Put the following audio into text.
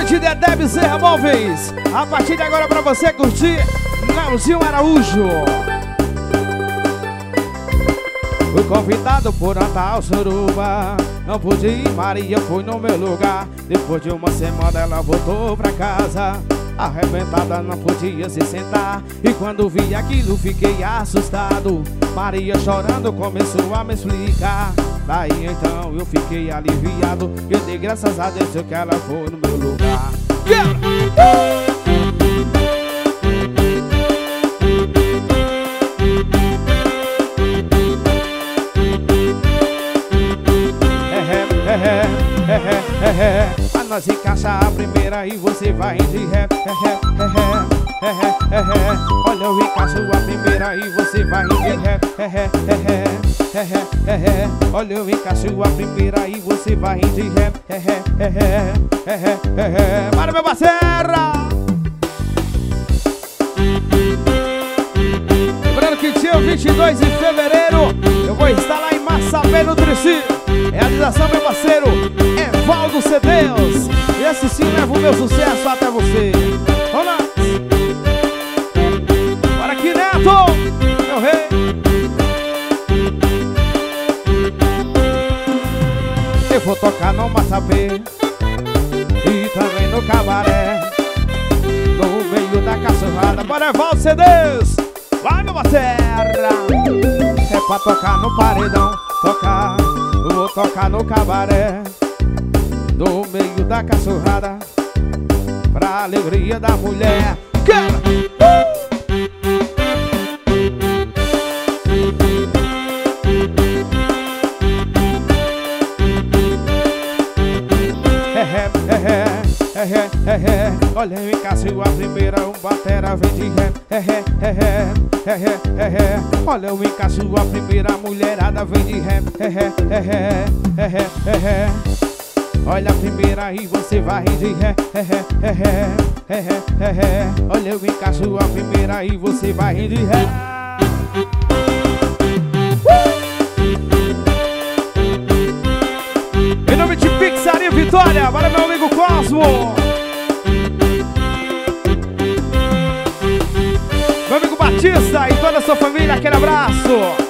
de Dedé Bezerra Móveis. A partir de agora pra você curtir Leozinho Araújo. Fui convidado por Natal Suruba. Não pude ir, Maria foi no meu lugar. Depois de uma semana ela voltou pra casa. Arrebentada, não podia se sentar. E quando vi aquilo fiquei assustado. Maria chorando começou a me explicar. Daí então eu fiquei aliviado. Eu dei graças a Deus que ela foi no meu lugar. A nós encaixa a primeira e você vai de ré. Olha, eu encaixo a primeira e você vai de ré. Olha, eu encaixo a primeira e você vai de ré. Para, meu parceiro! Lembrando que dia 22 de fevereiro eu vou estar lá em Massapé, no Trici. Realização, meu parceiro Evaldo Cedeus. E esse sim leva o meu sucesso até você. Vamos lá. Bora aqui, Neto, meu rei. Eu vou tocar no Massapé e também no cabaré, no meio da cachorrada. Bora, Evaldo Cedeus. Vai, meu parceiro. É pra tocar no paredão, tocar. Eu vou tocar no cabaré, no meio da cachorrada, pra alegria da mulher. Olha, eu encaixo a primeira, um batera vem de ré. Olha, eu encaixo a primeira, a mulherada vem de ré. Olha a primeira e você vai de ré. Olha, eu encaixo a primeira e você vai de ré. Em nome de Pizzaria Vitória, para meu amigo Cosmo, meu amigo Batista e toda a sua família, aquele abraço.